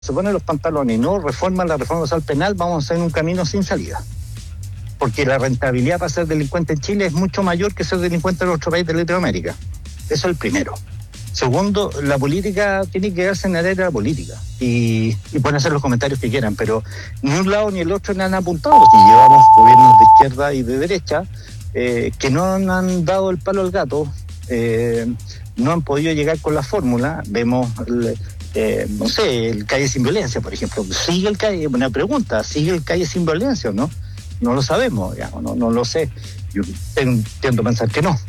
se ponen los pantalones y no reforman la reforma procesal penal, vamos a hacer un camino sin salida. Porque la rentabilidad para ser delincuente en Chile es mucho mayor que ser delincuente en otro país de Latinoamérica. Eso es el primero. Segundo, la política tiene que quedarse en la área de la política. Y pueden hacer los comentarios que quieran, pero ni un lado ni el otro le han apuntado. Si llevamos gobiernos de izquierda y de derecha que no han dado el palo al gato, no han podido llegar con la fórmula. Vemos, no sé, el Calle Sin Violencia, por ejemplo. ¿Sigue el Calle? Una pregunta, ¿sigue el Calle Sin Violencia o no? No lo sabemos, digamos, no lo sé. Yo tiendo a pensar que no.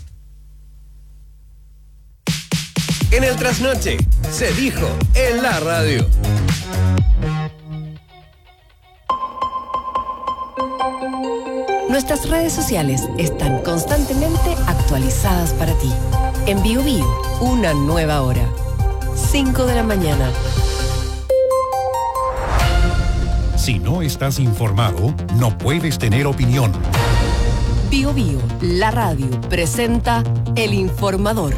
En el Trasnoche se dijo en la radio. Nuestras redes sociales están constantemente actualizadas para ti. En BioBio, una nueva hora. 5 de la mañana. Si no estás informado, no puedes tener opinión. BioBio, la radio, presenta El Informador.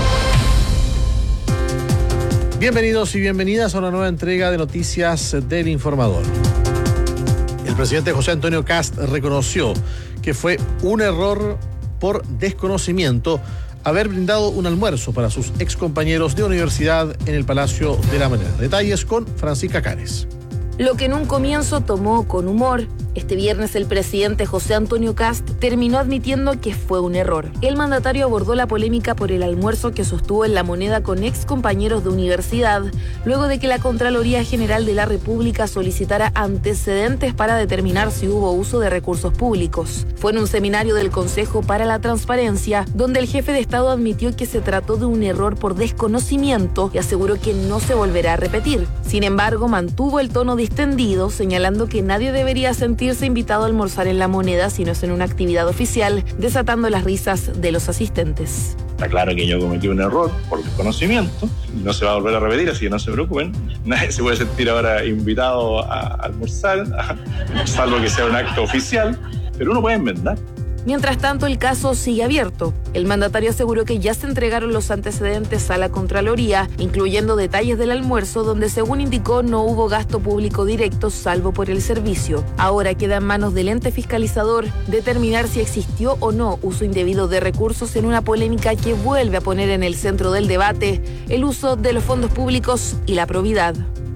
Bienvenidos y bienvenidas a una nueva entrega de Noticias del Informador. El presidente José Antonio Kast reconoció que fue un error por desconocimiento haber brindado un almuerzo para sus excompañeros de universidad en el Palacio de la Moneda. Detalles con Francisca Cares. Lo que en un comienzo tomó con humor, este viernes el presidente José Antonio Kast terminó admitiendo que fue un error. El mandatario abordó la polémica por el almuerzo que sostuvo en La Moneda con ex compañeros de universidad, luego de que la Contraloría General de la República solicitara antecedentes para determinar si hubo uso de recursos públicos. Fue en un seminario del Consejo para la Transparencia, donde el jefe de Estado admitió que se trató de un error por desconocimiento y aseguró que no se volverá a repetir. Sin embargo, mantuvo el tono distendido, señalando que nadie debería sentirse invitado a almorzar en La Moneda si no es en una actividad oficial, desatando las risas de los asistentes. Está claro que yo cometí un error por desconocimiento, no se va a volver a repetir, así que no se preocupen. Nadie se puede sentir ahora invitado a almorzar, salvo que sea un acto oficial, pero uno puede enmendar. Mientras tanto, el caso sigue abierto. El mandatario aseguró que ya se entregaron los antecedentes a la Contraloría, incluyendo detalles del almuerzo, donde según indicó no hubo gasto público directo salvo por el servicio. Ahora queda en manos del ente fiscalizador determinar si existió o no uso indebido de recursos en una polémica que vuelve a poner en el centro del debate el uso de los fondos públicos y la probidad.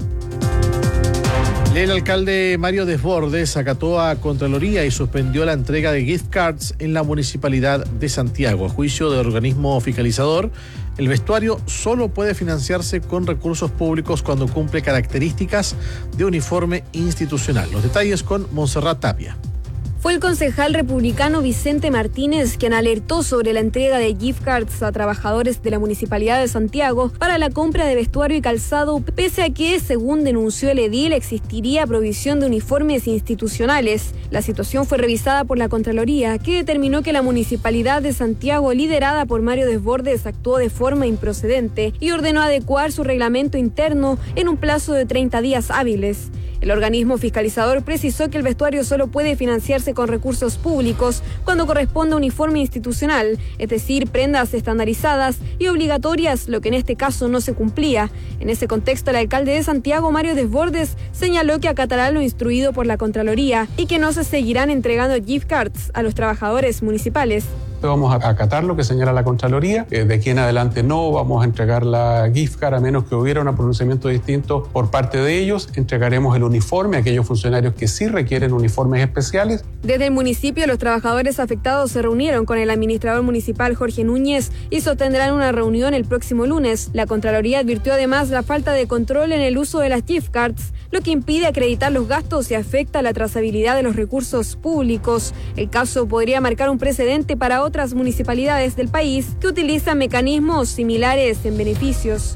El alcalde Mario Desbordes acató a Contraloría y suspendió la entrega de gift cards en la Municipalidad de Santiago. A juicio del organismo fiscalizador, el vestuario solo puede financiarse con recursos públicos cuando cumple características de uniforme institucional. Los detalles con Montserrat Tapia. Fue el concejal republicano Vicente Martínez quien alertó sobre la entrega de gift cards a trabajadores de la Municipalidad de Santiago para la compra de vestuario y calzado, pese a que, según denunció el edil, existiría provisión de uniformes institucionales. La situación fue revisada por la Contraloría, que determinó que la Municipalidad de Santiago, liderada por Mario Desbordes, actuó de forma improcedente y ordenó adecuar su reglamento interno en un plazo de 30 días hábiles. El organismo fiscalizador precisó que el vestuario solo puede financiarse con recursos públicos cuando corresponde a uniforme institucional, es decir, prendas estandarizadas y obligatorias, lo que en este caso no se cumplía. En ese contexto, el alcalde de Santiago, Mario Desbordes, señaló que acatará lo instruido por la Contraloría y que no se seguirán entregando gift cards a los trabajadores municipales. Vamos a acatar lo que señala la Contraloría. De aquí en adelante no vamos a entregar la gift card a menos que hubiera un pronunciamiento distinto por parte de ellos. Entregaremos el uniforme a aquellos funcionarios que sí requieren uniformes especiales. Desde el municipio, los trabajadores afectados se reunieron con el administrador municipal Jorge Núñez y sostendrán una reunión el próximo lunes. La Contraloría advirtió además la falta de control en el uso de las gift cards, lo que impide acreditar los gastos y afecta la trazabilidad de los recursos públicos. El caso podría marcar un precedente para otras municipalidades del país que utilizan mecanismos similares en beneficios.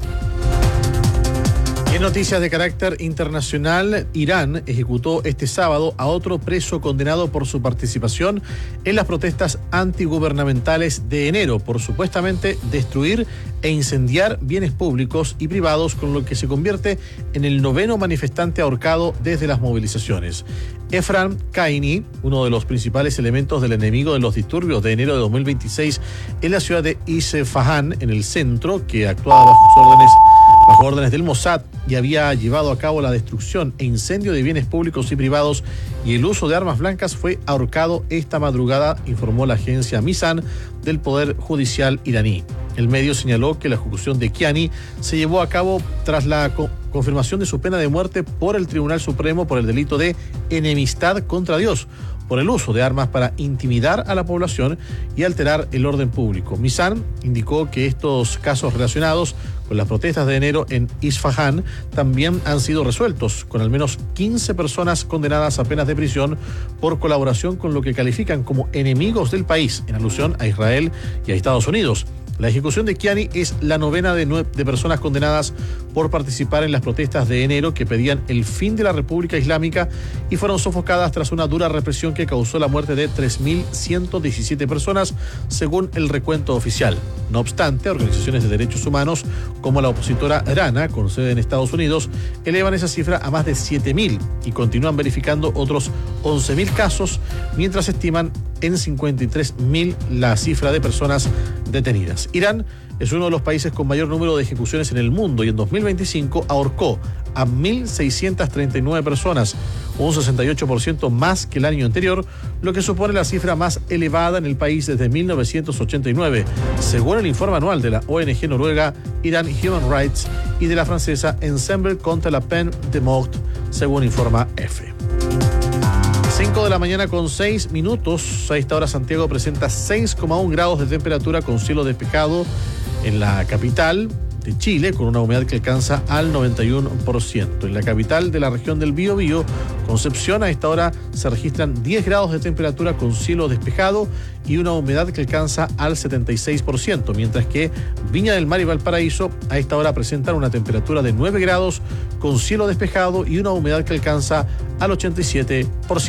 En noticias de carácter internacional, Irán ejecutó este sábado a otro preso condenado por su participación en las protestas antigubernamentales de enero por supuestamente destruir e incendiar bienes públicos y privados, con lo que se convierte en el 9º manifestante ahorcado desde las movilizaciones. Efran Kaini, uno de los principales elementos del enemigo de los disturbios de enero de 2026 en la ciudad de Isfahan, en el centro, que actuaba bajo sus órdenes bajo órdenes del Mossad y había llevado a cabo la destrucción e incendio de bienes públicos y privados y el uso de armas blancas, fue ahorcado esta madrugada, informó la agencia Mizan del Poder Judicial iraní. El medio señaló que la ejecución de Kiani se llevó a cabo tras la confirmación de su pena de muerte por el Tribunal Supremo por el delito de enemistad contra Dios, por el uso de armas para intimidar a la población y alterar el orden público. Mizan indicó que estos casos relacionados con las protestas de enero en Isfahán también han sido resueltos, con al menos 15 personas condenadas a penas de prisión por colaboración con lo que califican como enemigos del país, en alusión a Israel y a Estados Unidos. La ejecución de Kiani es la novena de personas condenadas por participar en las protestas de enero que pedían el fin de la República Islámica y fueron sofocadas tras una dura represión que causó la muerte de 3.117 personas, según el recuento oficial. No obstante, organizaciones de derechos humanos como la opositora Rana, con sede en Estados Unidos, elevan esa cifra a más de 7.000 y continúan verificando otros 11.000 casos, mientras estiman en 53.000 la cifra de personas detenidas. Irán es uno de los países con mayor número de ejecuciones en el mundo y en 2025 ahorcó a 1.639 personas, un 68% más que el año anterior, lo que supone la cifra más elevada en el país desde 1989, según el informe anual de la ONG noruega Iran Human Rights y de la francesa Ensemble contre la peine de mort, según informa EFE. 5 de la mañana con 6 minutos. A esta hora Santiago presenta 6,1 grados de temperatura con cielo despejado en la capital de Chile, con una humedad que alcanza al 91%. En la capital de la región del Biobío, Concepción, a esta hora se registran 10 grados de temperatura con cielo despejado y una humedad que alcanza al 76%, mientras que Viña del Mar y Valparaíso a esta hora presentan una temperatura de 9 grados con cielo despejado y una humedad que alcanza al 87%.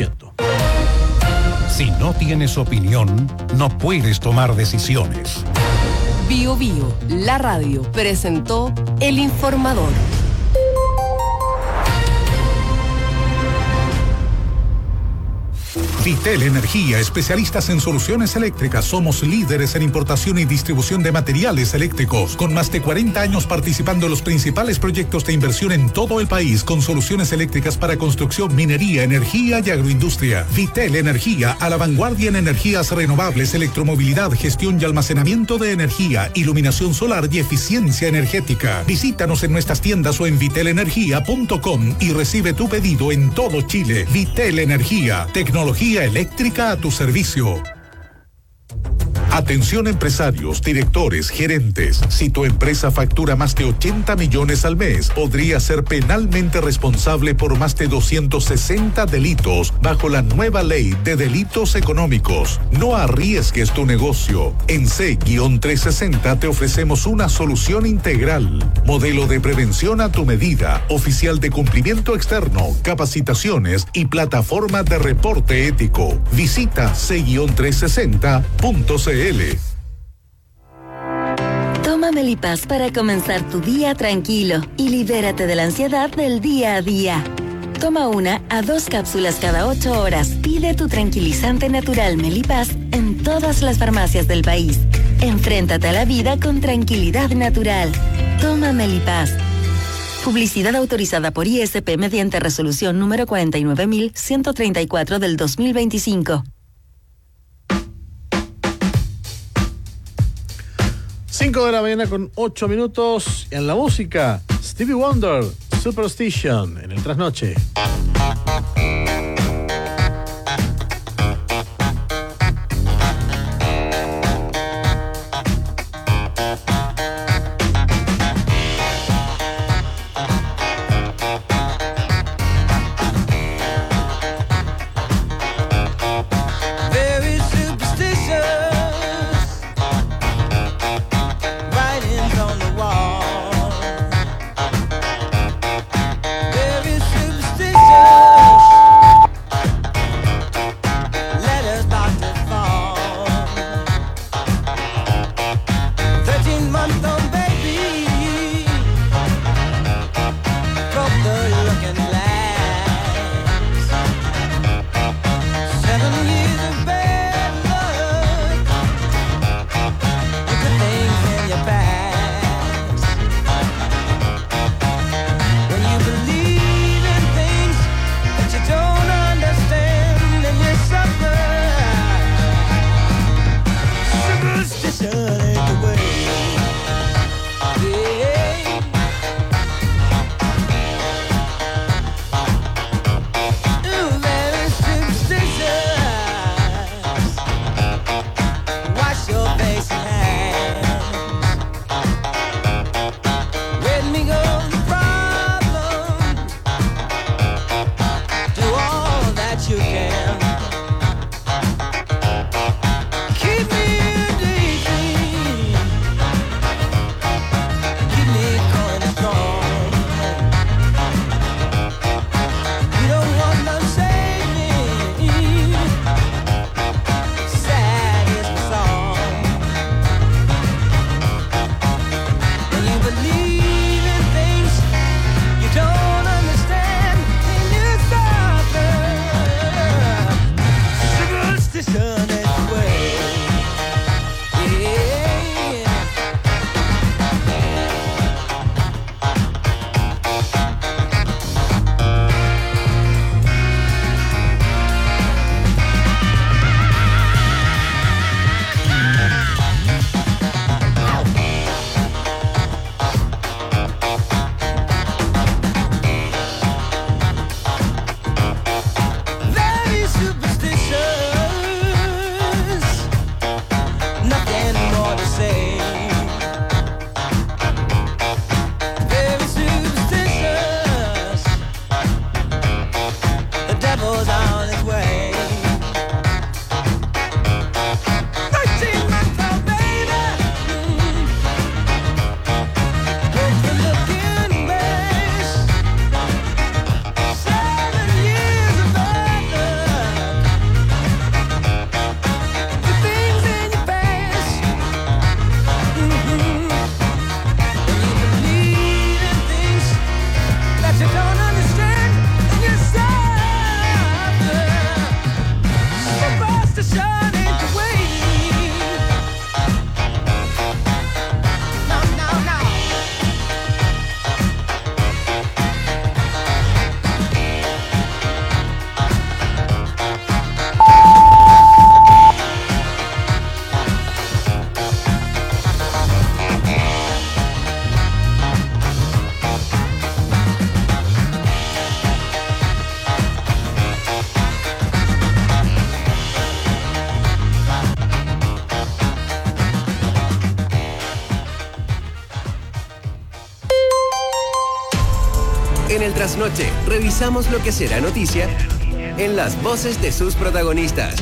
Si no tienes opinión, no puedes tomar decisiones. Bio Bio, la radio, presentó El Informador. Vitel Energía, especialistas en soluciones eléctricas. Somos líderes en importación y distribución de materiales eléctricos, con más de 40 años participando en los principales proyectos de inversión en todo el país, con soluciones eléctricas para construcción, minería, energía y agroindustria. Vitel Energía, a la vanguardia en energías renovables, electromovilidad, gestión y almacenamiento de energía, iluminación solar y eficiencia energética. Visítanos en nuestras tiendas o en vitelenergia.com y recibe tu pedido en todo Chile. Vitel Energía, tecnología eléctrica a tu servicio. Atención empresarios, directores, gerentes. Si tu empresa factura más de 80 millones al mes, podría ser penalmente responsable por más de 260 delitos bajo la nueva ley de delitos económicos. No arriesgues tu negocio. En C-360 te ofrecemos una solución integral. Modelo de prevención a tu medida, oficial de cumplimiento externo, capacitaciones y plataforma de reporte ético. Visita C-360.cl. Toma Melipaz para comenzar tu día tranquilo y libérate de la ansiedad del día a día. Toma 1 a 2 cápsulas cada 8 horas. Pide tu tranquilizante natural Melipaz en todas las farmacias del país. Enfréntate a la vida con tranquilidad natural. Toma Melipaz. Publicidad autorizada por ISP mediante resolución número 49.134 del 2025. 5 de la mañana con 8 minutos. En la música, Stevie Wonder, Superstition, en el trasnoche. Very superstitious. En el trasnoche, revisamos lo que será noticia en las voces de sus protagonistas.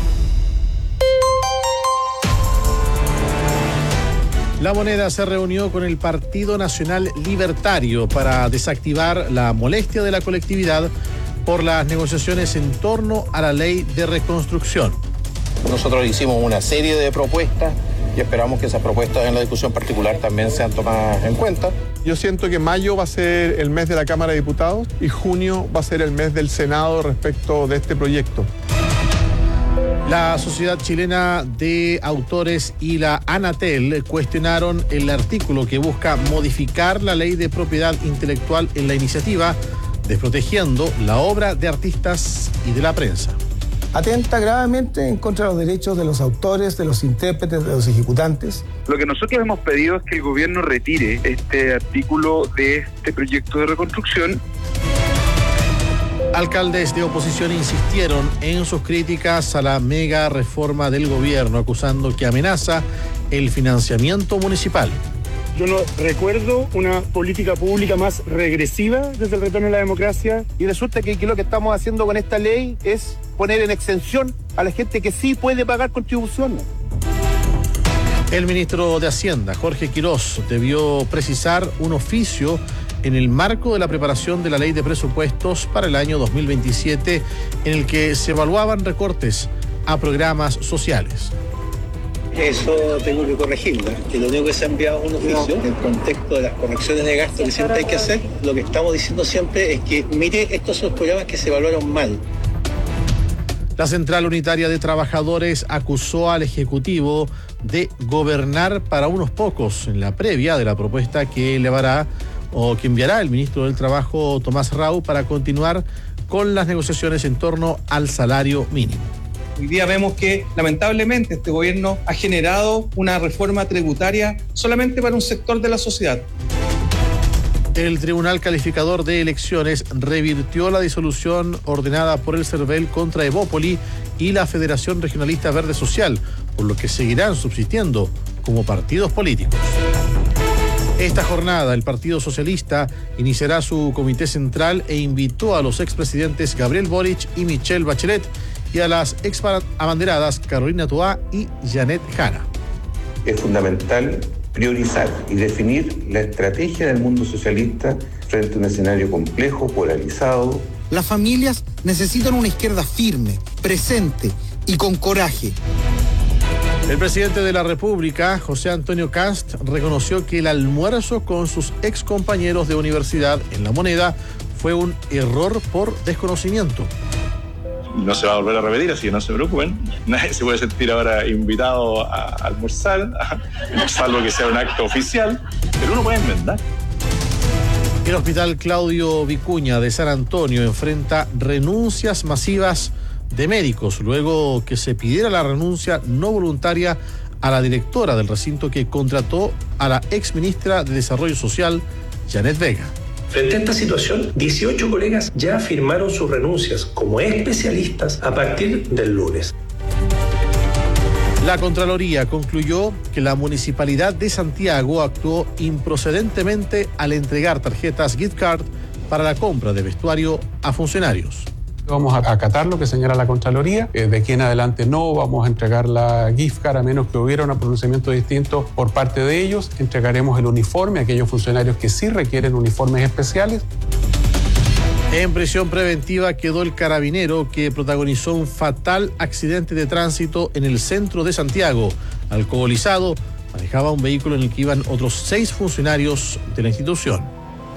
La Moneda se reunió con el Partido Nacional Libertario para desactivar la molestia de la colectividad por las negociaciones en torno a la ley de reconstrucción. Nosotros hicimos una serie de propuestas y esperamos que esas propuestas en la discusión particular también sean tomadas en cuenta. Yo siento que mayo va a ser el mes de la Cámara de Diputados y junio va a ser el mes del Senado respecto de este proyecto. La Sociedad Chilena de Autores y la Anatel cuestionaron el artículo que busca modificar la ley de propiedad intelectual en la iniciativa, desprotegiendo la obra de artistas y de la prensa. Atenta gravemente en contra de los derechos de los autores, de los intérpretes, de los ejecutantes. Lo que nosotros hemos pedido es que el gobierno retire este artículo de este proyecto de reconstrucción. Alcaldes de oposición insistieron en sus críticas a la mega reforma del gobierno, acusando que amenaza el financiamiento municipal. Yo no recuerdo una política pública más regresiva desde el retorno a la democracia. Y resulta que lo que estamos haciendo con esta ley es poner en exención a la gente que sí puede pagar contribuciones. El ministro de Hacienda, Jorge Quirós, debió precisar un oficio en el marco de la preparación de la ley de presupuestos para el año 2027, en el que se evaluaban recortes a programas sociales. Eso tengo que corregirlo, que lo único que se ha enviado es un oficio en el contexto de las correcciones de gasto que siempre hay que hacer. Lo que estamos diciendo siempre es que, mire, estos son los programas que se evaluaron mal. La Central Unitaria de Trabajadores acusó al Ejecutivo de gobernar para unos pocos en la previa de la propuesta que elevará o que enviará el ministro del Trabajo, Tomás Rau, para continuar con las negociaciones en torno al salario mínimo. Hoy día vemos que lamentablemente este gobierno ha generado una reforma tributaria solamente para un sector de la sociedad. El Tribunal Calificador de Elecciones revirtió la disolución ordenada por el CERVEL contra Evópoli y la Federación Regionalista Verde Social, por lo que seguirán subsistiendo como partidos políticos. Esta jornada, el Partido Socialista iniciará su comité central e invitó a los expresidentes Gabriel Boric y Michelle Bachelet y a las exabanderadas Carolina Toá y Janet Jara. Es fundamental priorizar y definir la estrategia del mundo socialista frente a un escenario complejo, polarizado. Las familias necesitan una izquierda firme, presente y con coraje. El presidente de la República, José Antonio Kast, reconoció que el almuerzo con sus excompañeros de universidad en La Moneda fue un error por desconocimiento. No se va a volver a repetir, así que no se preocupen. Nadie se puede sentir ahora invitado a almorzar, salvo que sea un acto oficial, pero uno puede enmendar. El Hospital Claudio Vicuña de San Antonio enfrenta renuncias masivas de médicos, luego que se pidiera la renuncia no voluntaria a la directora del recinto que contrató a la exministra de Desarrollo Social, Janet Vega. Frente a esta situación, 18 colegas ya firmaron sus renuncias como especialistas a partir del lunes. La Contraloría concluyó que la Municipalidad de Santiago actuó improcedentemente al entregar tarjetas gift card para la compra de vestuario a funcionarios. Vamos a acatar lo que señala la Contraloría. De aquí en adelante no vamos a entregar la gift card a menos que hubiera un pronunciamiento distinto por parte de ellos. Entregaremos el uniforme a aquellos funcionarios que sí requieren uniformes especiales. En prisión preventiva quedó el carabinero que protagonizó un fatal accidente de tránsito en el centro de Santiago. Alcoholizado, manejaba un vehículo en el que iban otros 6 funcionarios de la institución.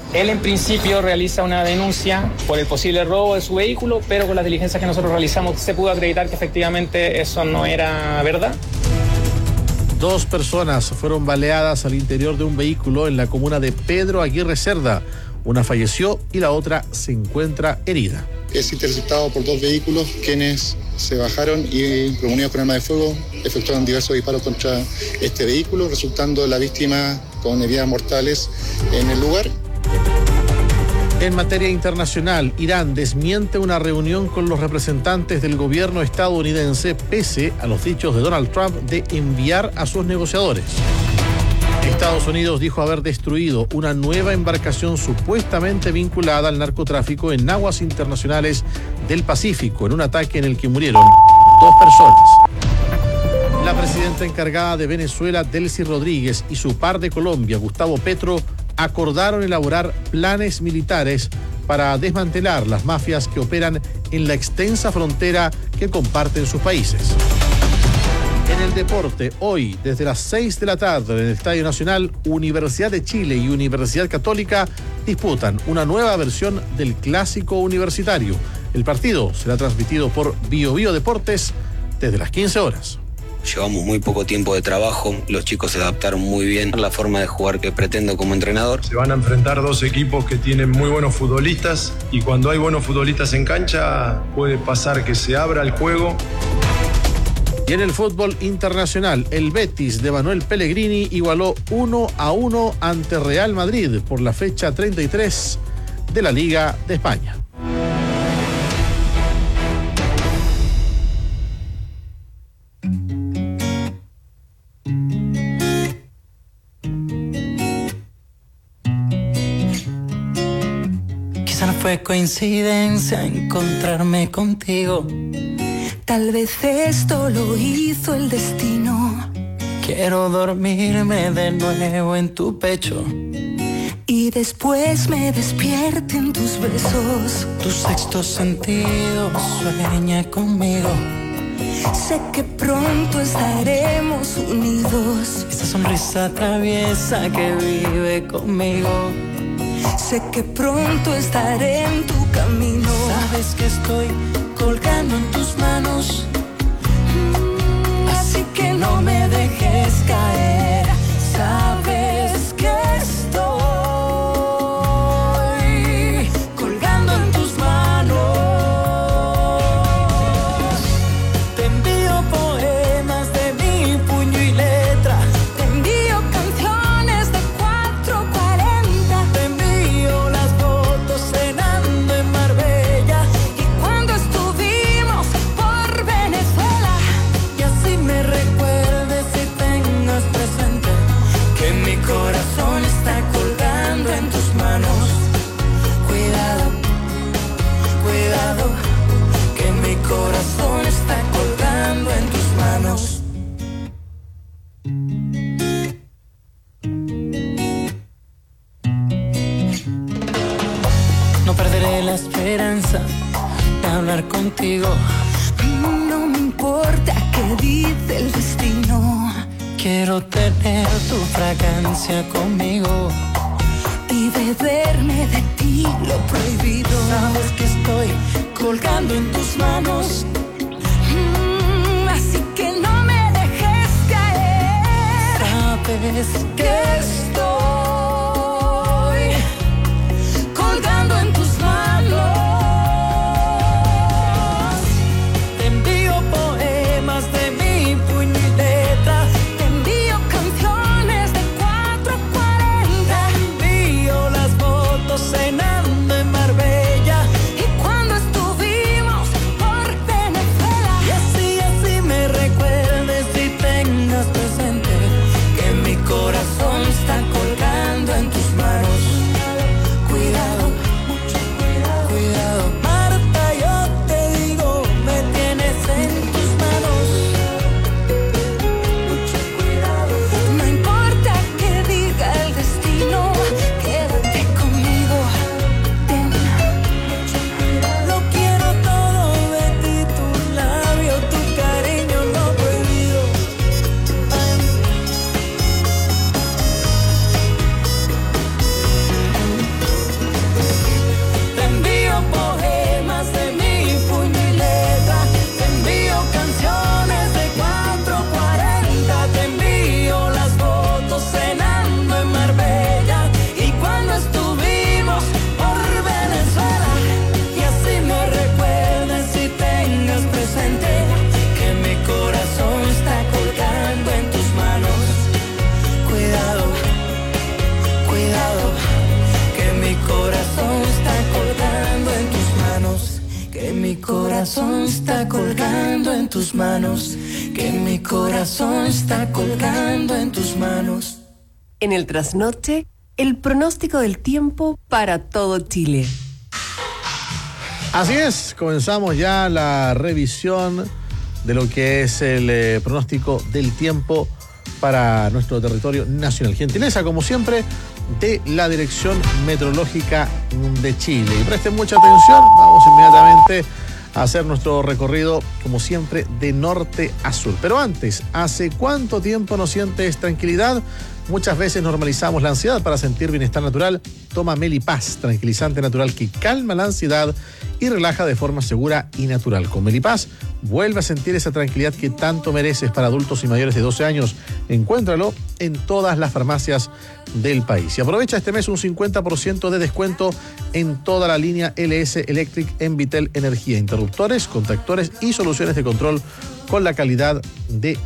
Él en principio realiza una denuncia por el posible robo de su vehículo, pero con las diligencias que nosotros realizamos se pudo acreditar que efectivamente eso no era verdad. 2 personas fueron baleadas al interior de un vehículo en la comuna de Pedro Aguirre Cerda. Una falleció y la otra se encuentra herida. Es interceptado por 2 vehículos quienes se bajaron y, reunidos con arma de fuego, efectuaron diversos disparos contra este vehículo, resultando la víctima con heridas mortales en el lugar. En materia internacional, Irán desmiente una reunión con los representantes del gobierno estadounidense pese a los dichos de Donald Trump de enviar a sus negociadores. Estados Unidos dijo haber destruido una nueva embarcación supuestamente vinculada al narcotráfico en aguas internacionales del Pacífico, en un ataque en el que murieron 2 personas. La presidenta encargada de Venezuela, Delcy Rodríguez, y su par de Colombia, Gustavo Petro, acordaron elaborar planes militares para desmantelar las mafias que operan en la extensa frontera que comparten sus países. En el deporte, hoy, desde las 6 de la tarde en el Estadio Nacional, Universidad de Chile y Universidad Católica disputan una nueva versión del Clásico Universitario. El partido será transmitido por BioBio Deportes desde las 15 horas. Llevamos muy poco tiempo de trabajo, los chicos se adaptaron muy bien a la forma de jugar que pretendo como entrenador. Se van a enfrentar 2 equipos que tienen muy buenos futbolistas y cuando hay buenos futbolistas en cancha puede pasar que se abra el juego. Y en el fútbol internacional, el Betis de Manuel Pellegrini igualó 1-1 ante Real Madrid por la fecha 33 de la Liga de España. Quizá no fue coincidencia encontrarme contigo. Tal vez esto lo hizo el destino. Quiero dormirme de nuevo en tu pecho y después me despierte en tus besos. Tu sexto sentido sueña conmigo. Sé que pronto estaremos unidos. Esa sonrisa traviesa que vive conmigo. Sé que pronto estaré en tu camino. Sabes que estoy colgando en tus manos, así que no me dejes caer. Sabes que estoy colgando en tus manos. Te envío poemas de mi puño y letra. Te envío canciones de 440. Te envío las fotos cenando en Marbella. Corazón está colgando en tus manos. Cuidado, cuidado, que mi corazón está colgando en tus manos. No perderé la esperanza de hablar contigo. No me importa qué dice el destino. Quiero tener tu fragancia conmigo y beberme de ti lo prohibido. Sabes que estoy colgando en tus manos, así que no me dejes caer. Sabes que estoy colgando en tus manos. Te envío poemas de mi puño y letra. Cenando en Marbella y cuando estuvimos por Venezuela. Y así me recuerdes y tengas presente que mi corazón corazón está colgando en tus manos, que mi corazón está colgando en tus manos. En el trasnoche, el pronóstico del tiempo para todo Chile. Así es, comenzamos ya la revisión de lo que es el pronóstico del tiempo para nuestro territorio nacional. Gentileza, como siempre, de la Dirección Meteorológica de Chile. Y presten mucha atención, vamos inmediatamente a hacer nuestro recorrido, como siempre, de norte a sur. Pero antes, ¿hace cuánto tiempo no sientes tranquilidad? Muchas veces normalizamos la ansiedad. Para sentir bienestar natural, toma Melipaz, tranquilizante natural que calma la ansiedad y relaja de forma segura y natural. Con Melipaz, vuelve a sentir esa tranquilidad que tanto mereces. Para adultos y mayores de 12 años, encuéntralo en todas las farmacias del país. Y aprovecha este mes un 50% de descuento en toda la línea LS Electric en Vitel Energía. Interruptores, contactores y soluciones de control con la calidad de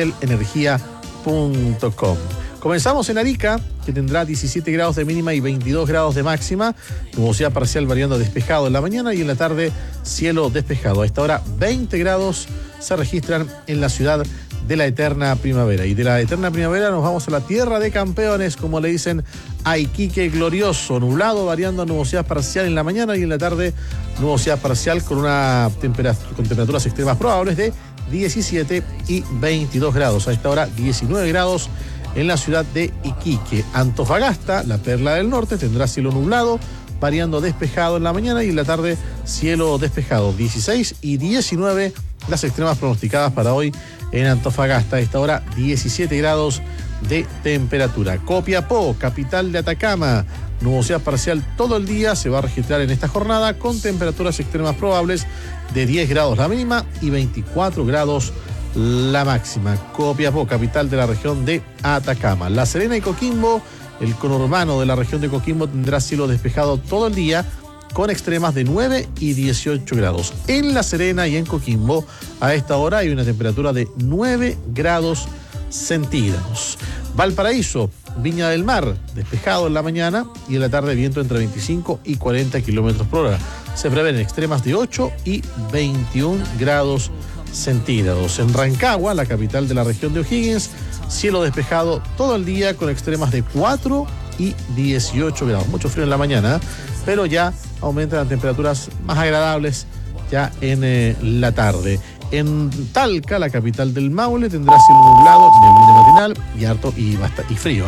vitelenergia.com. Comenzamos en Arica, que tendrá 17 grados de mínima y 22 grados de máxima. Nubosidad parcial variando a despejado en la mañana y en la tarde cielo despejado. A esta hora 20 grados se registran en la ciudad de la eterna primavera. Y de la eterna primavera nos vamos a la tierra de campeones, como le dicen a Iquique glorioso. Nublado variando a nubosidad parcial en la mañana y en la tarde nubosidad parcial con con temperaturas extremas probables de 17 y 22 grados. A esta hora 19 grados en la ciudad de Iquique. Antofagasta, la perla del norte, tendrá cielo nublado, variando despejado en la mañana y en la tarde cielo despejado. 16 y 19 las extremas pronosticadas para hoy en Antofagasta. A esta hora 17 grados de temperatura. Copiapó, capital de Atacama, nubosidad parcial todo el día se va a registrar en esta jornada con temperaturas extremas probables de 10 grados la mínima y 24 grados la máxima. Copiapó, capital de la región de Atacama. La Serena y Coquimbo, el conurbano de la región de Coquimbo, tendrá cielo despejado todo el día con extremas de 9 y 18 grados. En La Serena y en Coquimbo, a esta hora hay una temperatura de 9 grados centígrados. Valparaíso, Viña del Mar, despejado en la mañana y en la tarde viento entre 25 y 40 kilómetros por hora. Se prevén extremas de 8 y 21 grados centígrados. En Rancagua, la capital de la región de O'Higgins, cielo despejado todo el día con extremas de 4 y 18 grados. Mucho frío en la mañana, pero ya aumentan las temperaturas más agradables ya en la tarde. En Talca, la capital del Maule, tendrá cielo nublado, neblina matinal y harto y frío.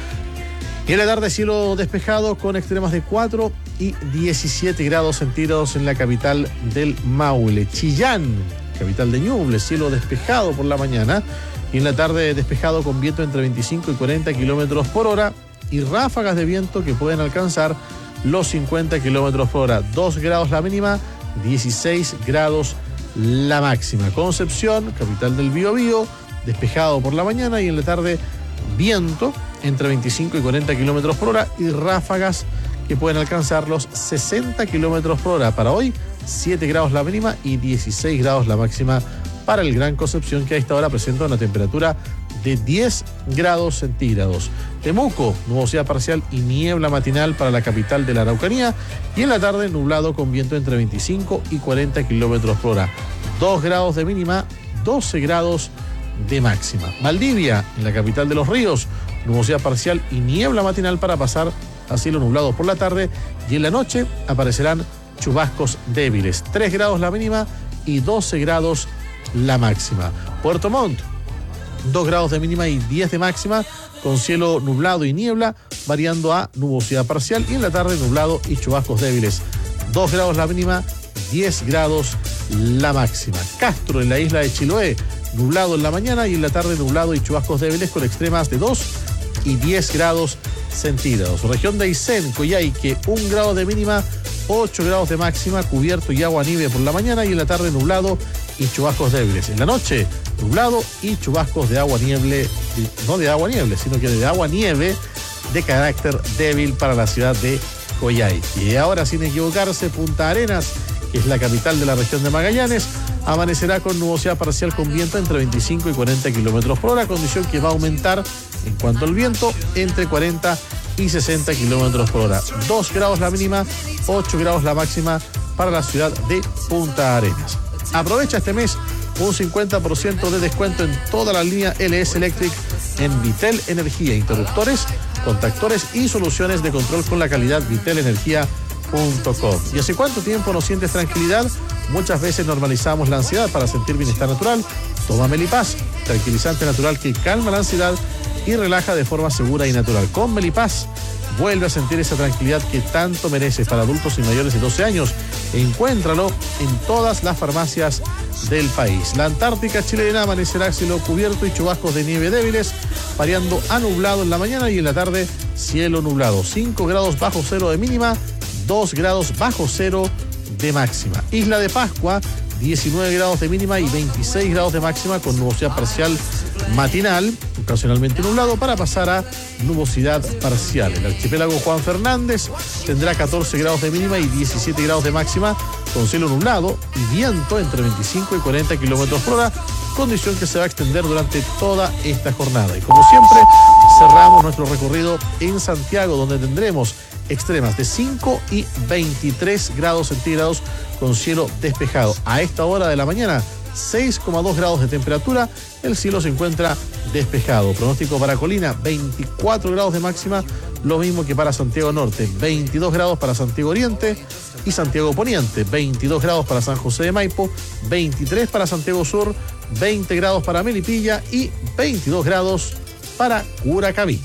Y en la tarde cielo despejado con extremas de 4 y 17 grados centígrados en la capital del Maule. Chillán, capital de Ñuble, cielo despejado por la mañana y en la tarde despejado con viento entre 25 y 40 kilómetros por hora y ráfagas de viento que pueden alcanzar los 50 kilómetros por hora. 2 grados la mínima, 16 grados la máxima. Concepción, capital del Biobío, despejado por la mañana y en la tarde viento entre 25 y 40 kilómetros por hora y ráfagas que pueden alcanzar los 60 kilómetros por hora. Para hoy, 7 grados la mínima y 16 grados la máxima para el Gran Concepción, que a esta hora presenta una temperatura de 10 grados centígrados. Temuco, nubosidad parcial y niebla matinal para la capital de la Araucanía y en la tarde nublado con viento entre 25 y 40 kilómetros por hora. 2 grados de mínima, 12 grados de máxima. Valdivia, en la capital de Los Ríos, nubosidad parcial y niebla matinal para pasar a cielo nublado por la tarde y en la noche aparecerán chubascos débiles. 3 grados la mínima y 12 grados la máxima. Puerto Montt, 2 grados de mínima y 10 de máxima, con cielo nublado y niebla, variando a nubosidad parcial y en la tarde nublado y chubascos débiles. 2 grados la mínima, 10 grados la máxima. Castro, en la isla de Chiloé, nublado en la mañana y en la tarde nublado y chubascos débiles con extremas de 2 y 10 grados centígrados. Región de Aysén, Coyhaique, 1 grado de mínima, 8 grados de máxima, cubierto y agua nieve por la mañana y en la tarde nublado y chubascos débiles. En la noche, nublado y chubascos de agua nieve, no de agua nieve, sino que de agua nieve de carácter débil para la ciudad de Coyhaique. Y ahora, sin equivocarse, Punta Arenas, que es la capital de la región de Magallanes, amanecerá con nubosidad parcial con viento entre 25 y 40 kilómetros por hora, condición que va a aumentar en cuanto al viento entre 40 y 60 kilómetros por hora. 2 grados la mínima, 8 grados la máxima para la ciudad de Punta Arenas. Aprovecha este mes un 50% de descuento en toda la línea LS Electric en Vitel Energía, interruptores, contactores y soluciones de control con la calidad vitelenergia.com. ¿Y hace cuánto tiempo no sientes tranquilidad? Muchas veces normalizamos la ansiedad para sentir bienestar natural. Toma Melipaz, tranquilizante natural que calma la ansiedad y relaja de forma segura y natural. Con Melipaz vuelve a sentir esa tranquilidad que tanto mereces para adultos y mayores de 12 años. Encuéntralo en todas las farmacias del país. La Antártica chilena amanecerá cielo cubierto y chubascos de nieve débiles, variando a nublado en la mañana y en la tarde cielo nublado. 5 grados bajo cero de mínima, 2 grados bajo cero de máxima. Isla de Pascua, 19 grados de mínima y 26 grados de máxima con nubosidad parcial matinal, ocasionalmente nublado, para pasar a nubosidad parcial. El archipiélago Juan Fernández tendrá 14 grados de mínima y 17 grados de máxima con cielo nublado y viento entre 25 y 40 kilómetros por hora, condición que se va a extender durante toda esta jornada. Y como siempre, cerramos nuestro recorrido en Santiago, donde tendremos extremas de 5 y 23 grados centígrados con cielo despejado. A esta hora de la mañana, 6,2 grados de temperatura, el cielo se encuentra despejado. Pronóstico para Colina, 24 grados de máxima, lo mismo que para Santiago Norte, 22 grados para Santiago Oriente y Santiago Poniente, 22 grados para San José de Maipo, 23 para Santiago Sur, 20 grados para Melipilla y 22 grados para Curacaví.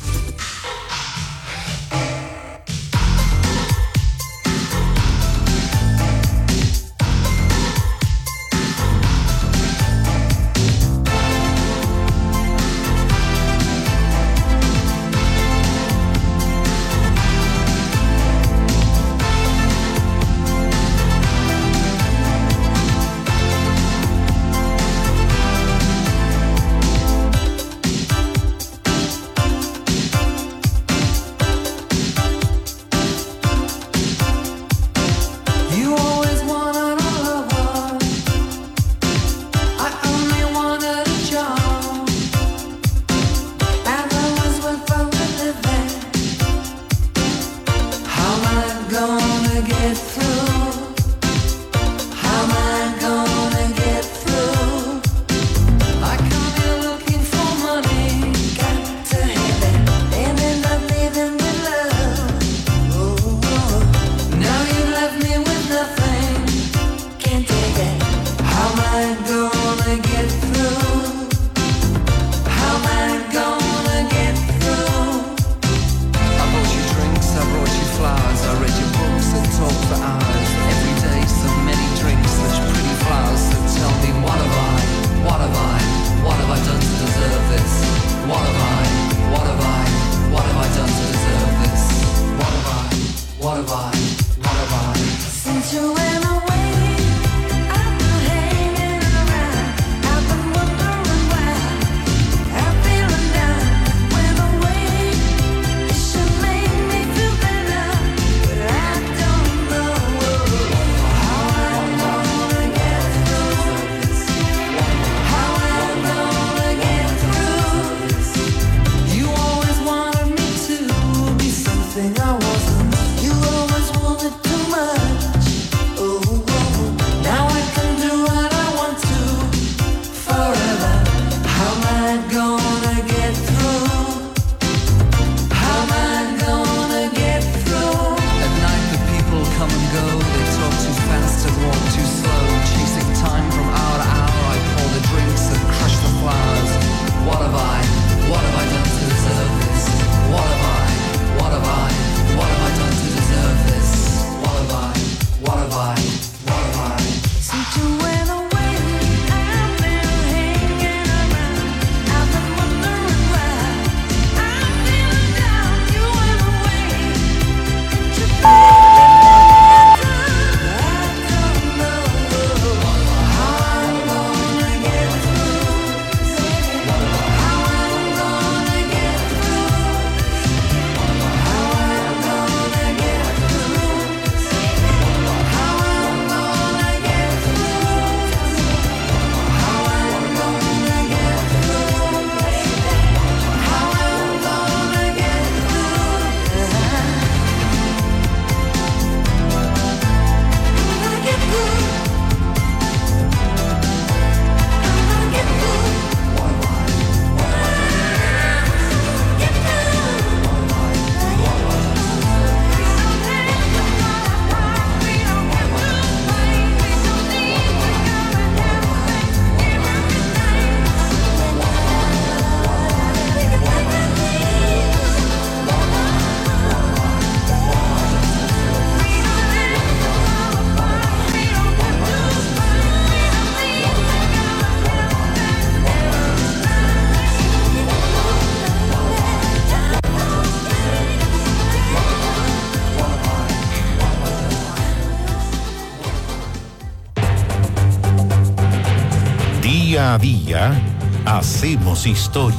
Día a día hacemos historia.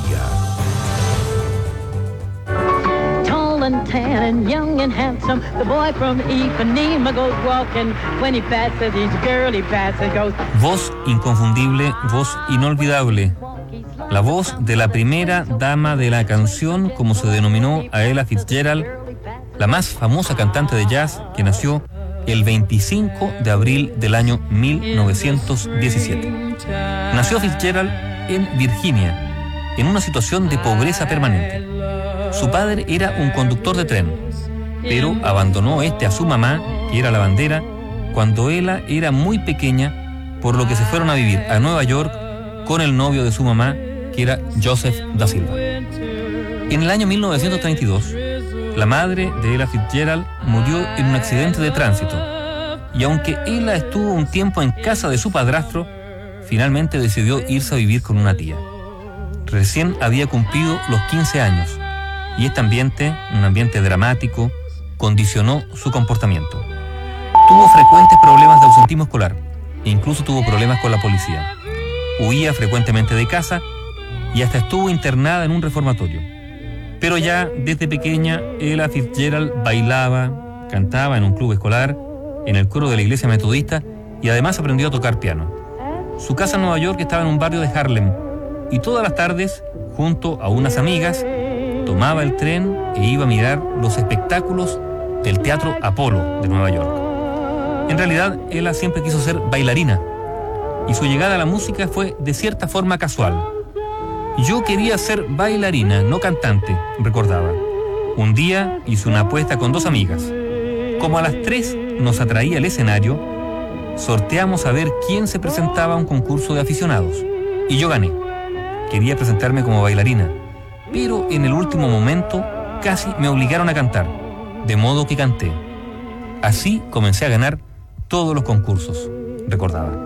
Tall and tan and young and handsome, the boy from Ipanema goes walking. When he passes each girl he passes goes. Voz inconfundible, voz inolvidable. La voz de la primera dama de la canción, como se denominó a Ella Fitzgerald, la más famosa cantante de jazz que nació el 25 de abril del año 1917. Nació Fitzgerald en Virginia, en una situación de pobreza permanente. Su padre era un conductor de tren, pero abandonó a su mamá, que era lavandera, cuando ella era muy pequeña, por lo que se fueron a vivir a Nueva York con el novio de su mamá, que era Joseph da Silva. En el año 1932, la madre de Ella Fitzgerald murió en un accidente de tránsito, y aunque ella estuvo un tiempo en casa de su padrastro, finalmente decidió irse a vivir con una tía. Recién había cumplido los 15 años, y este ambiente, un ambiente dramático, condicionó su comportamiento. Tuvo frecuentes problemas de ausentismo escolar, e incluso tuvo problemas con la policía. Huía frecuentemente de casa, y hasta estuvo internada en un reformatorio. Pero ya desde pequeña, Ella Fitzgerald bailaba, cantaba en un club escolar, en el coro de la iglesia metodista, y además aprendió a tocar piano. Su casa en Nueva York estaba en un barrio de Harlem, y todas las tardes, junto a unas amigas, tomaba el tren e iba a mirar los espectáculos del Teatro Apolo de Nueva York. En realidad, ella siempre quiso ser bailarina, y su llegada a la música fue de cierta forma casual. Yo quería ser bailarina, no cantante, recordaba. Un día hice una apuesta con dos amigas. Como a las 3 nos atraía el escenario, sorteamos a ver quién se presentaba a un concurso de aficionados. Y yo gané. Quería presentarme como bailarina, pero en el último momento casi me obligaron a cantar, de modo que canté. Así comencé a ganar todos los concursos, recordaba.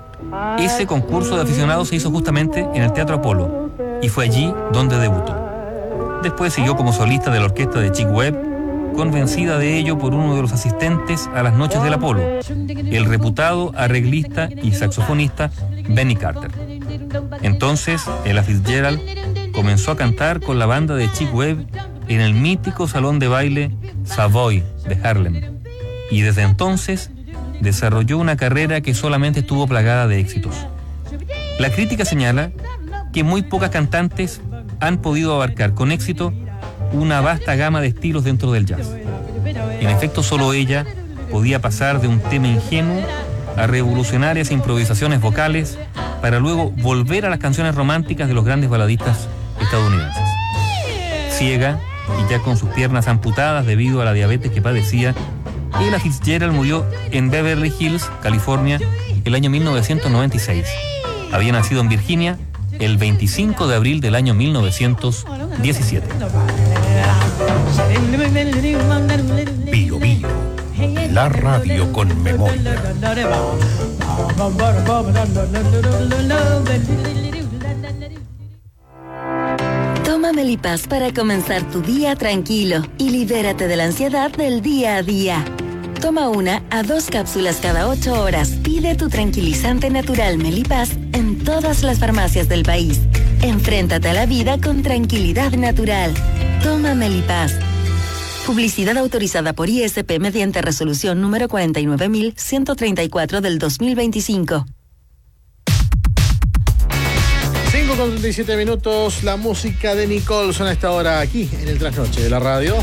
Ese concurso de aficionados se hizo justamente en el Teatro Apolo, y fue allí donde debutó. Después siguió como solista de la orquesta de Chick Webb, convencida de ello por uno de los asistentes a las noches del Apolo, el reputado arreglista y saxofonista Benny Carter. Entonces, Ella Fitzgerald comenzó a cantar con la banda de Chick Webb en el mítico salón de baile Savoy de Harlem, y desde entonces desarrolló una carrera que solamente estuvo plagada de éxitos. La crítica señala que muy pocas cantantes han podido abarcar con éxito una vasta gama de estilos dentro del jazz. En efecto, solo ella podía pasar de un tema ingenuo a revolucionarias improvisaciones vocales para luego volver a las canciones románticas de los grandes baladistas estadounidenses. Ciega y ya con sus piernas amputadas debido a la diabetes que padecía, Ella Fitzgerald murió en Beverly Hills, California, el año 1996. Había nacido en Virginia el 25 de abril del año 1917. Bio Bio, la radio con memoria. Toma Melipaz para comenzar tu día tranquilo y libérate de la ansiedad del día a día. Toma 1 a 2 cápsulas cada 8 horas. Pide tu tranquilizante natural Melipaz en todas las farmacias del país. Enfréntate a la vida con tranquilidad natural. Toma Melipaz. Publicidad autorizada por ISP mediante resolución número 49.134 del 2025. 5:37 minutos, la música de Nicholson a esta hora aquí en el Trasnoche de la radio.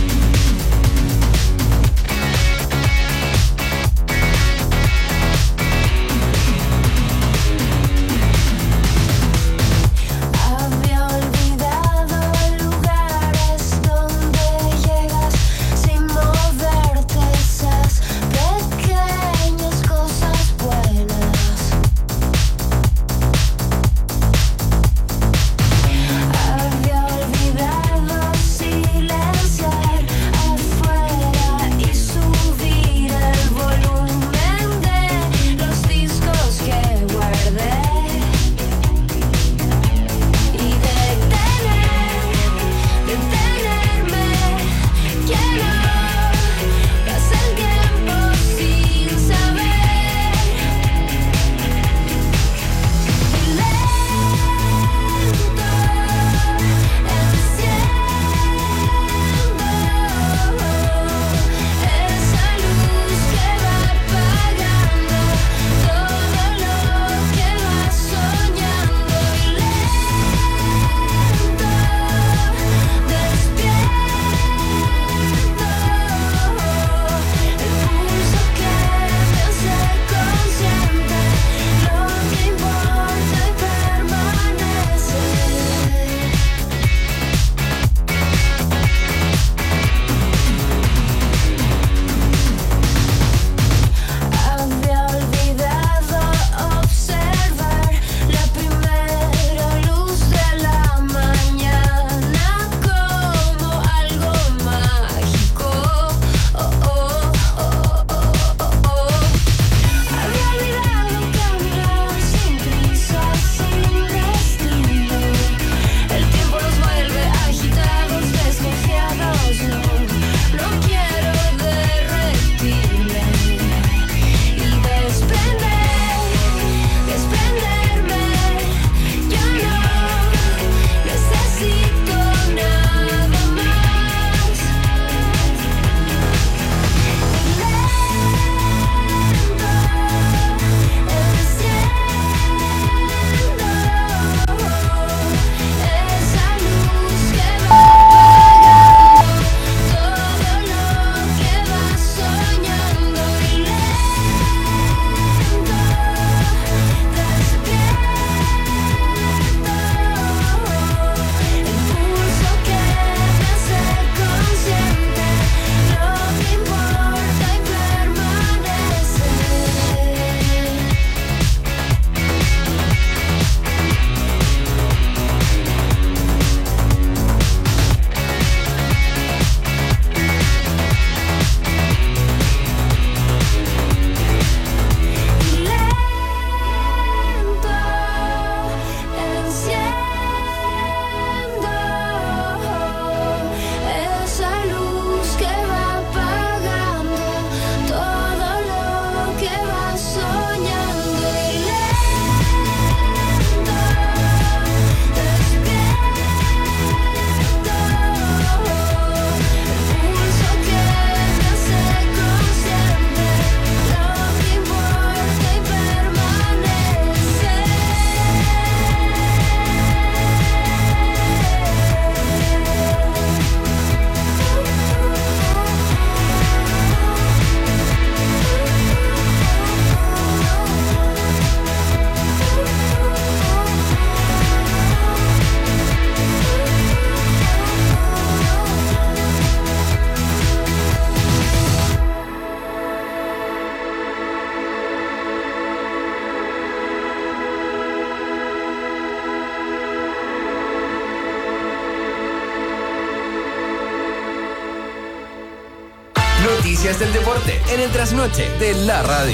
noticias del deporte en el trasnoche de la radio.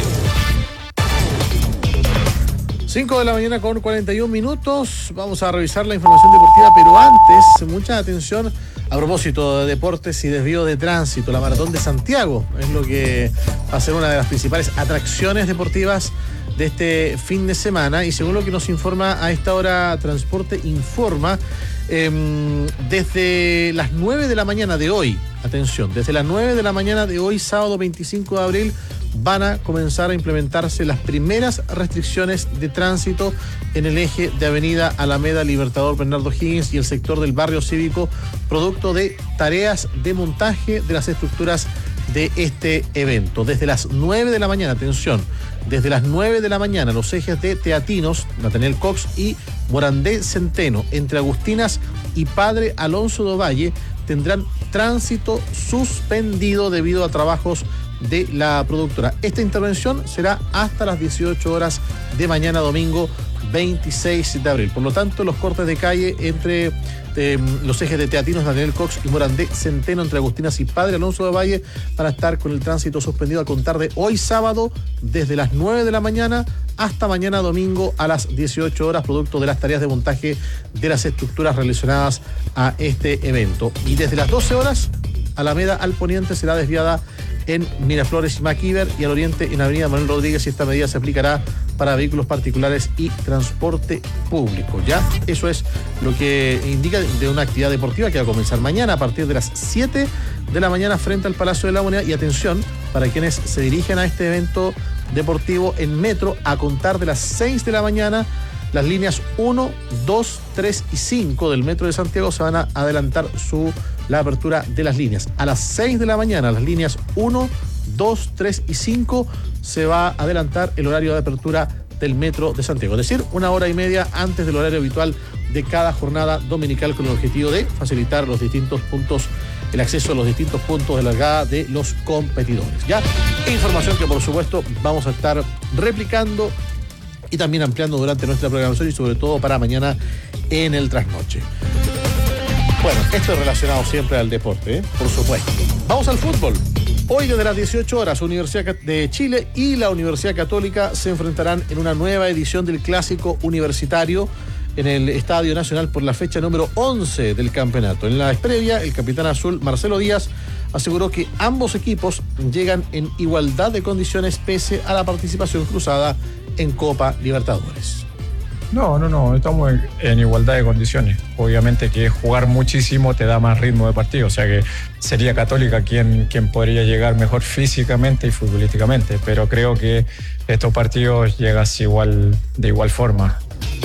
5 de la mañana con 41 minutos. Vamos a revisar la información deportiva, pero antes, mucha atención a propósito de deportes y desvío de tránsito. La Maratón de Santiago es lo que va a ser una de las principales atracciones deportivas de este fin de semana, y según lo que nos informa a esta hora Transporte Informa, desde las 9 de la mañana de hoy, atención, desde las 9 de la mañana de hoy, sábado 25 de abril, van a comenzar a implementarse las primeras restricciones de tránsito en el eje de Avenida Alameda Libertador Bernardo Higgins y el sector del barrio cívico, producto de tareas de montaje de las estructuras de este evento. Desde las 9 de la mañana, atención, desde las 9 de la mañana, los ejes de Teatinos, Nathaniel Cox y Morandé Centeno, entre Agustinas y Padre Alonso do Valle, tendrán tránsito suspendido debido a trabajos de la productora. Esta intervención será hasta las 18 horas de mañana domingo 26 de abril. Por lo tanto, los cortes de calle entre los ejes de Teatinos, Daniel Cox y Morandé Centeno, entre Agustinas y Padre Alonso de Valle, van a estar con el tránsito suspendido a contar de hoy sábado desde las 9 de la mañana hasta mañana domingo a las 18 horas, producto de las tareas de montaje de las estructuras relacionadas a este evento. Y desde las 12 horas, Alameda al poniente será desviada en Miraflores y Macíver, y al oriente en Avenida Manuel Rodríguez, y esta medida se aplicará para vehículos particulares y transporte público. Ya, eso es lo que indica de una actividad deportiva que va a comenzar mañana a partir de las 7 de la mañana frente al Palacio de la Moneda. Y atención, para quienes se dirigen a este evento deportivo en metro, a contar de las 6 de la mañana, las líneas 1, 2, 3 y 5 del Metro de Santiago se van a adelantar la apertura de las líneas. A las 6 de la mañana, las líneas 1, 2, 3 y 5 se va a adelantar el horario de apertura del Metro de Santiago, es decir, 1 hora y media antes del horario habitual de cada jornada dominical, con el objetivo de facilitar los distintos puntos, el acceso a los distintos puntos de largada de los competidores. Ya, información que por supuesto vamos a estar replicando y también ampliando durante nuestra programación, y sobre todo para mañana en el trasnoche. Bueno, esto es relacionado siempre al deporte, por supuesto. Vamos al fútbol. Hoy desde las 18 horas, Universidad de Chile y la Universidad Católica se enfrentarán en una nueva edición del Clásico Universitario en el Estadio Nacional por la fecha número 11 del campeonato. En la previa, el capitán azul Marcelo Díaz aseguró que ambos equipos llegan en igualdad de condiciones pese a la participación cruzada en Copa Libertadores. No, estamos en igualdad de condiciones. Obviamente que jugar muchísimo te da más ritmo de partido, o sea que sería Católica quien podría llegar mejor físicamente y futbolísticamente, pero creo que estos partidos llegas de igual forma.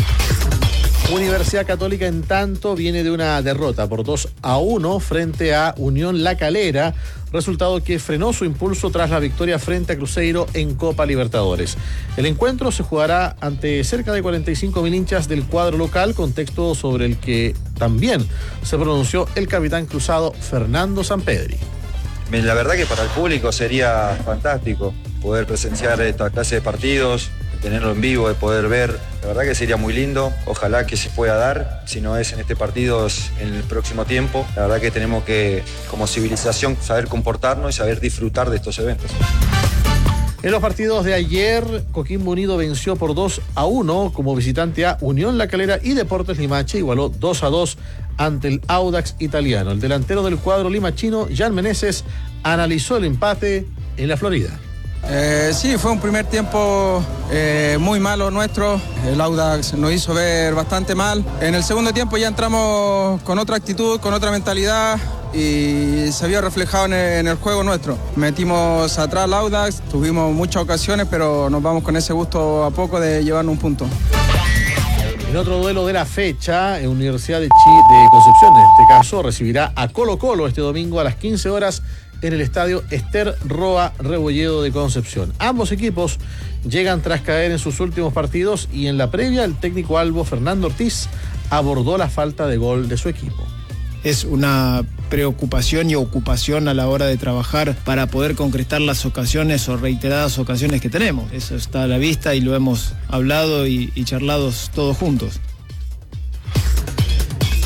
Universidad Católica, en tanto, viene de una derrota por 2-1 frente a Unión La Calera, resultado que frenó su impulso tras la victoria frente a Cruzeiro en Copa Libertadores. El encuentro se jugará ante cerca de 45.000 hinchas del cuadro local, contexto sobre el que también se pronunció el capitán cruzado Fernando Sampedri. La verdad que para el público sería fantástico poder presenciar esta clase de partidos, tenerlo en vivo, de poder ver, la verdad que sería muy lindo, ojalá que se pueda dar, si no es en este partido, es en el próximo tiempo. La verdad que tenemos que, como civilización, saber comportarnos y saber disfrutar de estos eventos. En los partidos de ayer, Coquimbo Unido venció por 2-1 como visitante a Unión La Calera, y Deportes Limache igualó 2-2 ante el Audax italiano. El delantero del cuadro limachino, Jan Meneses, analizó el empate en la Florida. Sí, fue un primer tiempo muy malo nuestro. El Audax nos hizo ver bastante mal. En el segundo tiempo ya entramos con otra actitud, con otra mentalidad, y se vio reflejado en el juego nuestro. Metimos atrás al Audax, tuvimos muchas ocasiones, pero nos vamos con ese gusto a poco de llevarnos un punto. En otro duelo de la fecha, Universidad de Concepción, en este caso, recibirá a Colo-Colo este domingo a las 15 horas en el estadio Ester Roa Rebolledo de Concepción. Ambos equipos llegan tras caer en sus últimos partidos, y en la previa el técnico albo Fernando Ortiz abordó la falta de gol de su equipo. Es una preocupación y ocupación a la hora de trabajar para poder concretar las ocasiones o reiteradas ocasiones que tenemos. Eso está a la vista y lo hemos hablado y charlado todos juntos.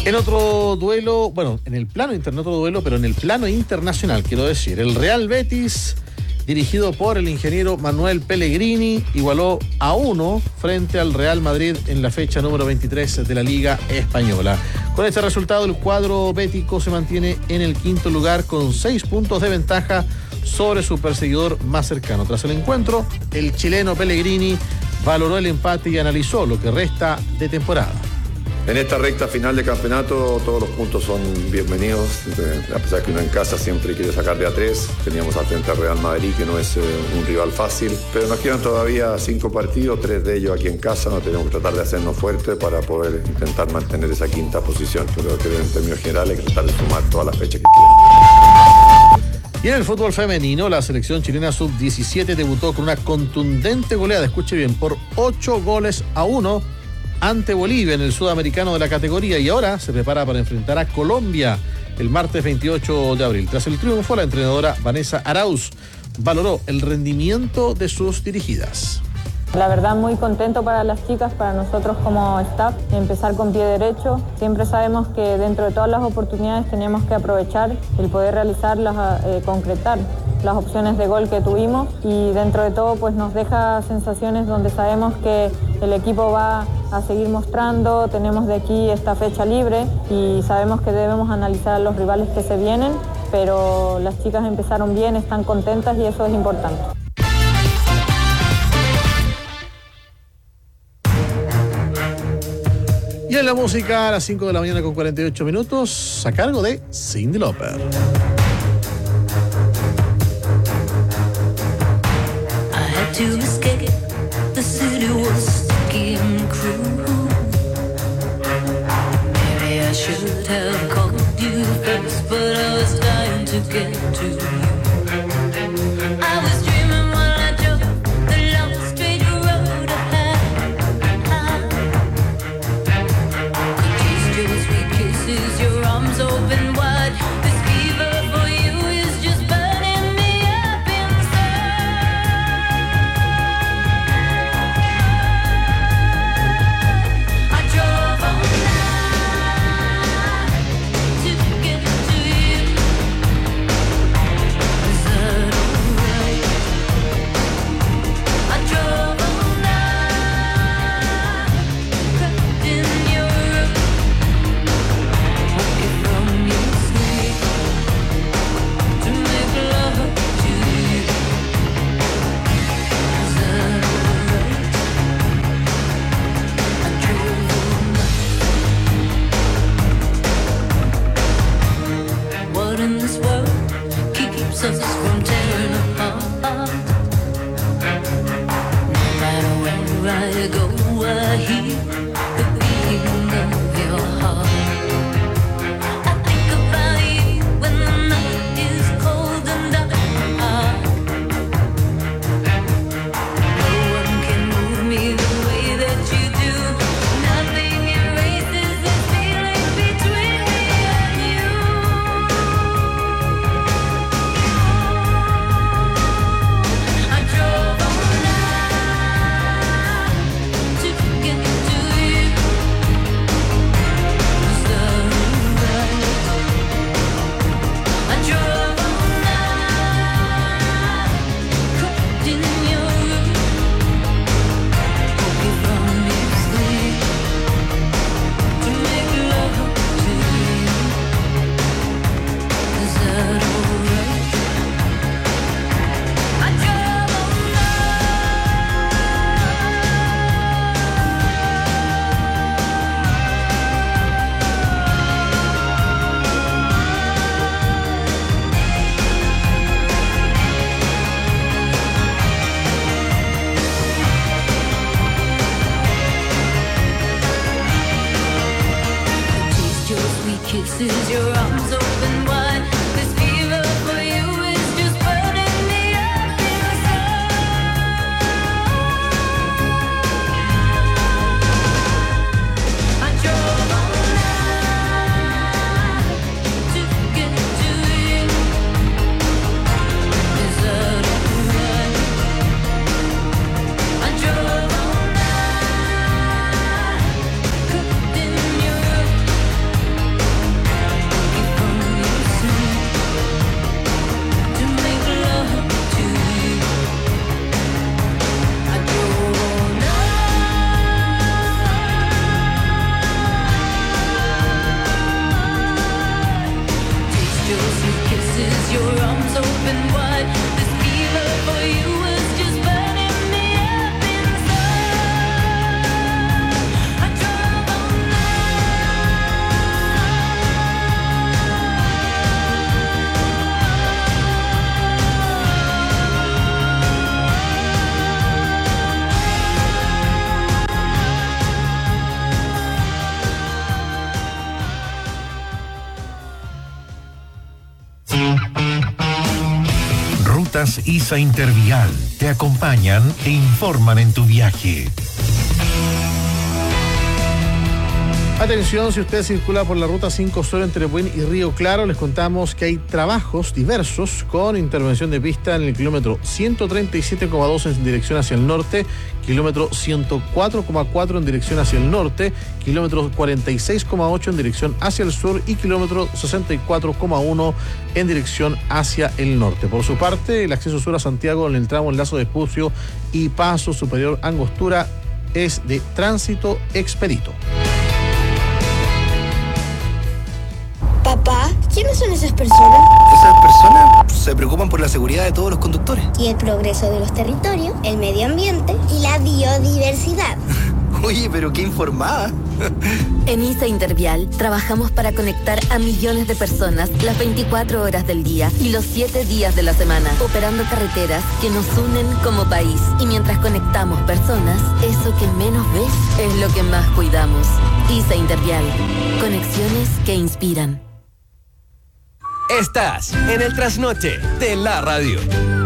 En otro duelo, bueno, en el plano interno, otro duelo, pero en el plano internacional, quiero decir, el Real Betis, dirigido por el ingeniero Manuel Pellegrini, igualó a 1 frente al Real Madrid en la fecha número 23 de la Liga Española. Con este resultado, el cuadro bético se mantiene en el quinto lugar con 6 puntos de ventaja sobre su perseguidor más cercano. Tras el encuentro, el chileno Pellegrini valoró el empate y analizó lo que resta de temporada. En esta recta final de campeonato todos los puntos son bienvenidos, a pesar que uno en casa siempre quiere sacar de a 3. Teníamos al frente al Real Madrid, que no es un rival fácil, pero nos quedan todavía 5 partidos, 3 de ellos aquí en casa. Nos tenemos que tratar de hacernos fuertes para poder intentar mantener esa quinta posición, pero creo que en términos generales hay que tratar de sumar todas las fechas que quedan. Y en el fútbol femenino, la selección chilena sub-17 debutó con una contundente goleada, escuche bien, por 8-1 ante Bolivia en el sudamericano de la categoría, y ahora se prepara para enfrentar a Colombia el martes 28 de abril. Tras el triunfo, la entrenadora Vanessa Arauz valoró el rendimiento de sus dirigidas. La verdad, muy contento para las chicas, para nosotros como staff, empezar con pie derecho. Siempre sabemos que dentro de todas las oportunidades tenemos que aprovechar el poder realizarlas, concretar las opciones de gol que tuvimos, y dentro de todo pues nos deja sensaciones donde sabemos que el equipo va a seguir mostrando. Tenemos de aquí esta fecha libre y sabemos que debemos analizar a los rivales que se vienen, pero las chicas empezaron bien, están contentas y eso es importante. Y en la música, a las 5 de la mañana con 48 minutos, a cargo de Cyndi Lauper. To escape, the city was sticky and cruel. Maybe I should have called you first, but I was dying to get to you. I was dreaming while I drove the long straight road ahead. Could taste your sweet kisses, your arms open wide. This fever for you is just burning me up inside. kisses, your arms open wide. This fever for you is just burning me up inside. I drove all night to get to you. Is that alright? I drove all night, cooked in your room. Rutas ISA Intervial te acompañan e informan en tu viaje. Atención, si usted circula por la ruta 5 Sur entre Buin y Río Claro, les contamos que hay trabajos diversos con intervención de pista en el kilómetro 137,2 en dirección hacia el norte, kilómetro 104,4 en dirección hacia el norte, kilómetro 46,8 en dirección hacia el sur y kilómetro 64,1 en dirección hacia el norte. Por su parte, el acceso sur a Santiago en el tramo Lazo de Espucio y Paso Superior Angostura es de tránsito expedito. Papá, ¿quiénes son esas personas? Esas personas se preocupan por la seguridad de todos los conductores. Y el progreso de los territorios, el medio ambiente y la biodiversidad. Oye, pero qué informada. En ISA Intervial trabajamos para conectar a millones de personas las 24 horas del día y los 7 días de la semana, operando carreteras que nos unen como país. Y mientras conectamos personas, eso que menos ves es lo que más cuidamos. ISA Intervial, conexiones que inspiran. Estás en el trasnoche de la radio.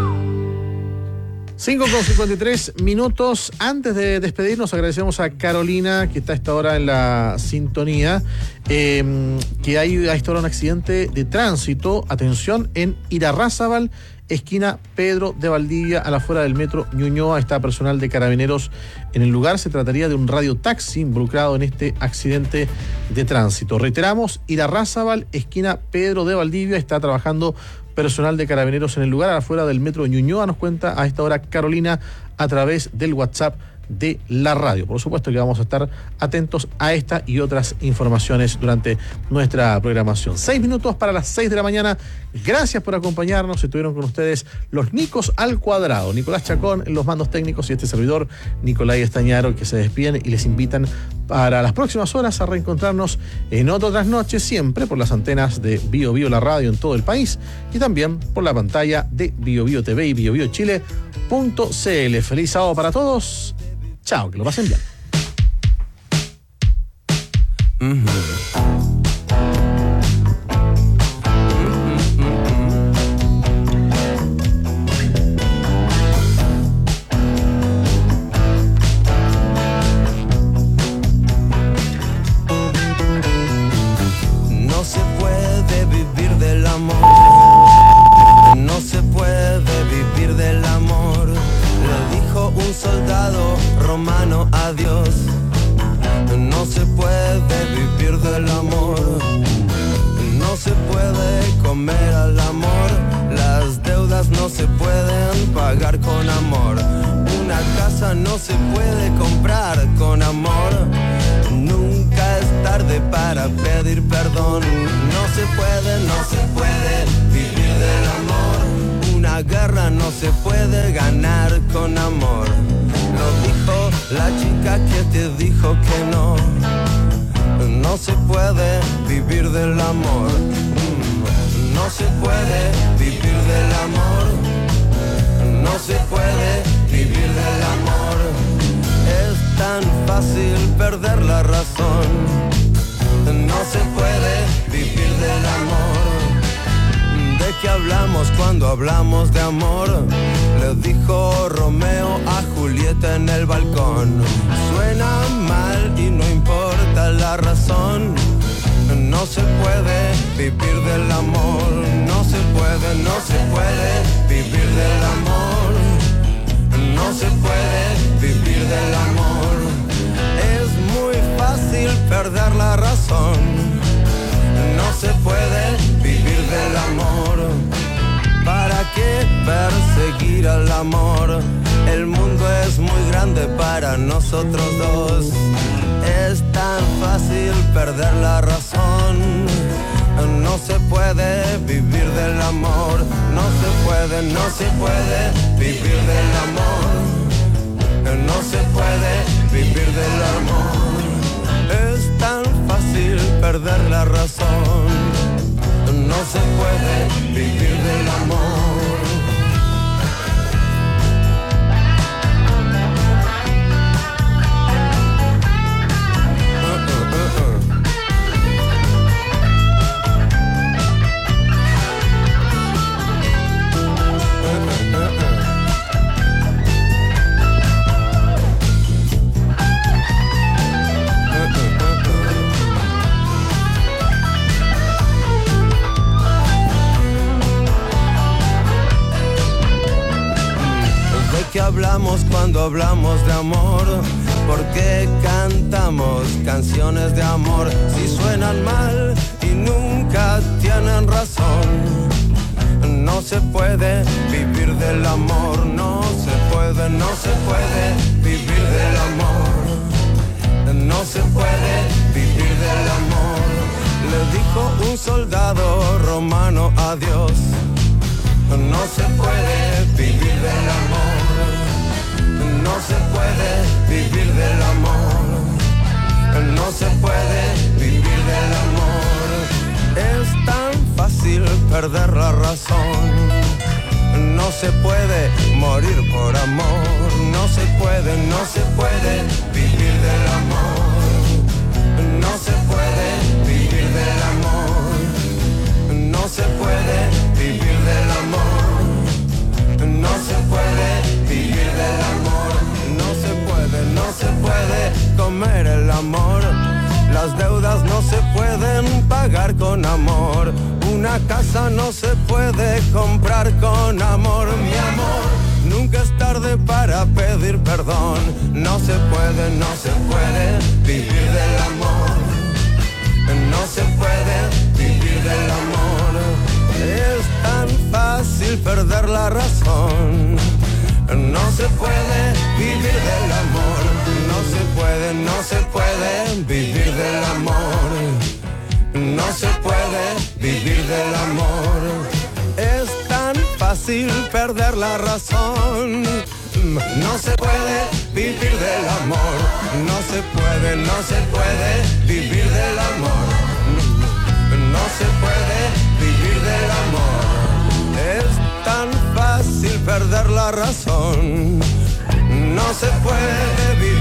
5:53. Antes de despedirnos, agradecemos a Carolina, que está a esta hora en la sintonía, que hay a esta hora un accidente de tránsito, atención, en Irarrázaval, esquina Pedro de Valdivia, a la afuera del metro Ñuñoa. Está personal de Carabineros en el lugar. Se trataría de un radiotaxi involucrado en este accidente de tránsito. Reiteramos, Irarrázaval, esquina Pedro de Valdivia, está trabajando personal de Carabineros en el lugar, afuera del metro Ñuñoa. Nos cuenta a esta hora Carolina a través del WhatsApp de la radio. Por supuesto que vamos a estar atentos a esta y otras informaciones durante nuestra programación. 6 minutos para las 6 de la mañana. Gracias por acompañarnos. Estuvieron con ustedes los Nicos al Cuadrado. Nicolás Chacón en los mandos técnicos y este servidor, Nicolai Estañaro, que se despiden y les invitan para las próximas horas a reencontrarnos en otro trasnoche, siempre por las antenas de Bio Bio, la radio en todo el país, y también por la pantalla de Bio Bio TV y biobiochile.cl. Feliz sábado para todos. Chao, que lo pasen bien. No se puede vivir del amor. No se puede vivir del amor. Le dijo un soldado romano a Dios. No se puede vivir del amor. No se puede comer al amor. Las deudas no se pueden pagar con amor. Una casa no se puede comprar con amor. Nunca es tarde para pedir perdón. No se puede vivir del amor. Una guerra no se puede ganar con amor. Lo dijo la chica que te dijo que no. No se puede vivir del amor. No se puede vivir del amor. No se puede vivir del amor. Es tan fácil perder la razón. No se puede vivir del amor. ¿De qué hablamos cuando hablamos de amor? Le dijo Romeo a Julieta en el balcón. Suena mal y no importa la razón. No se puede vivir del amor. No se puede vivir del amor. No se puede vivir del amor. Es muy fácil perder la razón. No se puede vivir del amor. ¿Para qué perseguir al amor? El mundo es muy grande para nosotros dos. Es tan fácil perder la razón. No se puede vivir del amor. No se puede vivir del amor. No se puede vivir del amor. Es tan fácil perder la razón. No se puede vivir del amor. cuando hablamos de amor? ¿Por qué cantamos canciones de amor si suenan mal y nunca tienen razón? No se puede vivir del amor, no se puede vivir del amor. No se puede vivir del amor. Le dijo un soldado romano a Dios. No se puede vivir del amor. No se puede vivir del amor. No se puede vivir del amor. Es tan fácil perder la razón. No se puede morir por amor. No se puede vivir del amor. No se puede vivir del amor. No se puede vivir del amor. No se puede vivir del amor. No se puede comer el amor. Las deudas no se pueden pagar con amor. Una casa no se puede comprar con amor. Mi amor, nunca es tarde para pedir perdón. No se puede vivir del amor. No se puede vivir del amor. Es tan fácil perder la razón. No se puede vivir del amor. No se puede vivir del amor. No se puede vivir del amor. Es tan fácil perder la razón. No se puede vivir del amor. No se puede vivir del amor. No se puede vivir del amor. Es tan fácil perder la razón. No se puede vivir.